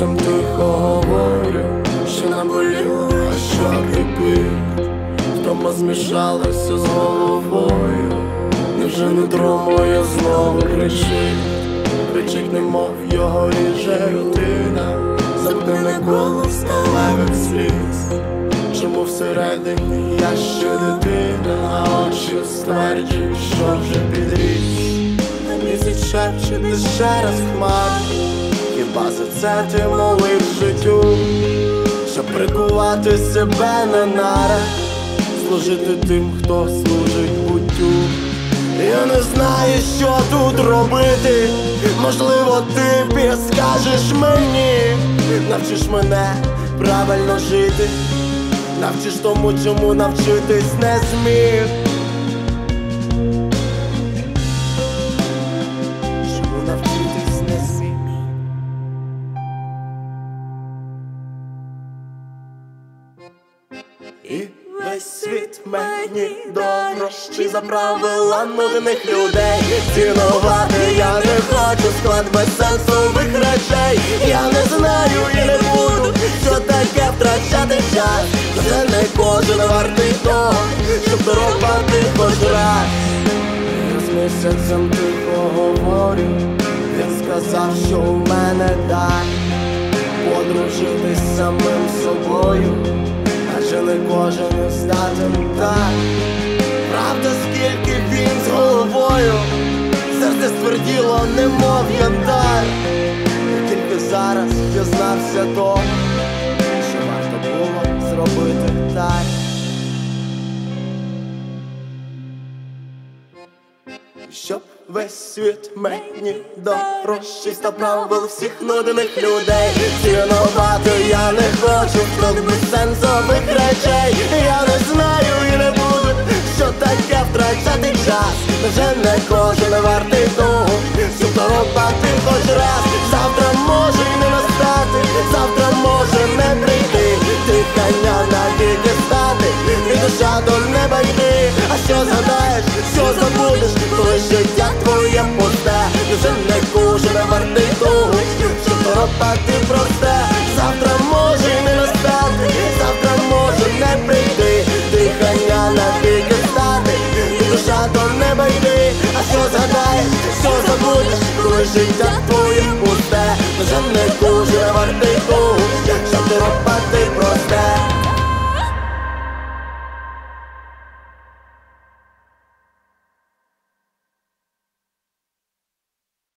серцем тихо говорю, що наболіло, а що кипить. Втома змішалася з головою. Невже нутро моє знову кричить? Кричить, немов його ріже рутина. Замкнене коло сталевих сліз. Чому всередині я ще дитина, а очі стверджують, що вже підріс. На місяць шепче, де ще раз хмарі. Хіба за це ти молив життю, щоб прикувати себе на нарах, служити тим, хто служить буттю. Я не знаю, що тут робити. Можливо, ти підскажеш мені. Навчиш мене правильно жити, навчиш тому, чому навчитись не зміг. Чому навчитись не зміг. І весь світ мені дорожчий за правила нудних людей. Цінувати я не хочу склад безсенсових речей. Я не знаю і не буду, що таке втрачати час. Це не кожен вартий того, щоб дорогати хоч раз. Я з місяцем тихо говорю. Він сказав, що у мене дар подружитись з самим собою. Адже не кожен здатен так. Правда, скільки він з головою. Серце стверділо, немов янтар. Я тільки зараз дізнався того, що варто було зробити так. Щоб весь світ мені дорожчий став правил всіх нудних людей. Цінувати я не хочу склад безсенсових речей. Я не знаю і не буду, що таке втрачати час. Вже не кожен вартий того, щоб дорогати хоч раз. Завтра може й не настати, завтра може не прийти. Дихання навіки стати, і душа до неба йти. А що згадаєш, що забудеш, коли життя твоє пусте. Вже не кожен вартий того, щоб дорогати просте. Завтра може й не настати, завтра може не прийти. Дихання навіки стати, і душа до неба йти. А що згадаєш, що забудеш, коли життя твоє пусте. Вже не кожен вартий того,